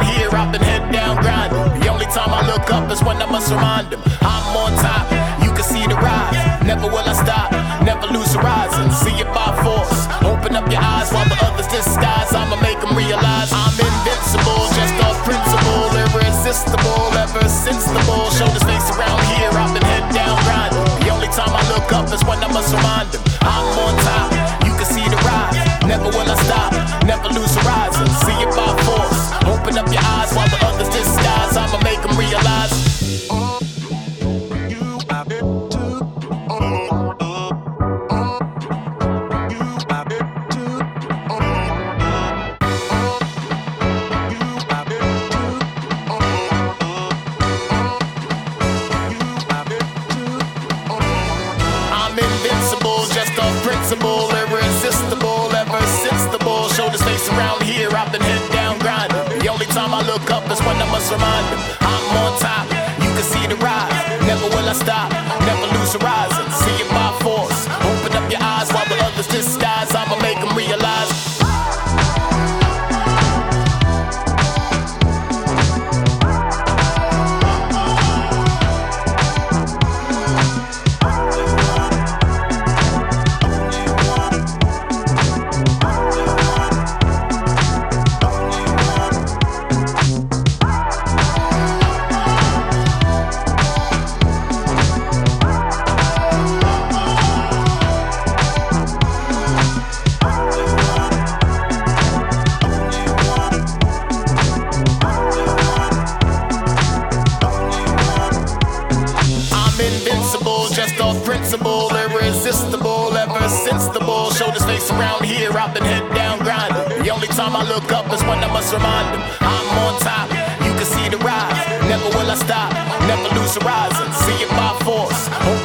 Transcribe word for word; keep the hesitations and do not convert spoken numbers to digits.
around here, I've been head down grinding. The only time I look up is when I must remind them I'm on top, you can see the rise. Never will I stop, never lose horizon. See it by force, open up your eyes while the others disguise. I'ma make them realize I'm invincible, just off principle. Irresistible, ever since the bull showed his face around here, I've been head down grinding. The only time I look up is when I must remind them I'm on top, you can see the rise. Never will I stop, never lose horizon. See it by force, open up your eyes while the others disguise. I'ma make them realize I'm invincible, just off principle. Irresistible, ever since the bull showed his face around here, I've been head down grinding. The only time I look up is when I must remind them I'm on top, you can see the rise. Never will I stop, never lose horizon. See it by force, open up your eyes while the others disguise. I'ma make them realize invincible, just off principle. Irresistible, ever since the bull showed his face around here, I've been head down grinding. The only time I look up is when I must remind them I'm on top, you can see the rise. Never will I stop, never lose horizon. See it by force,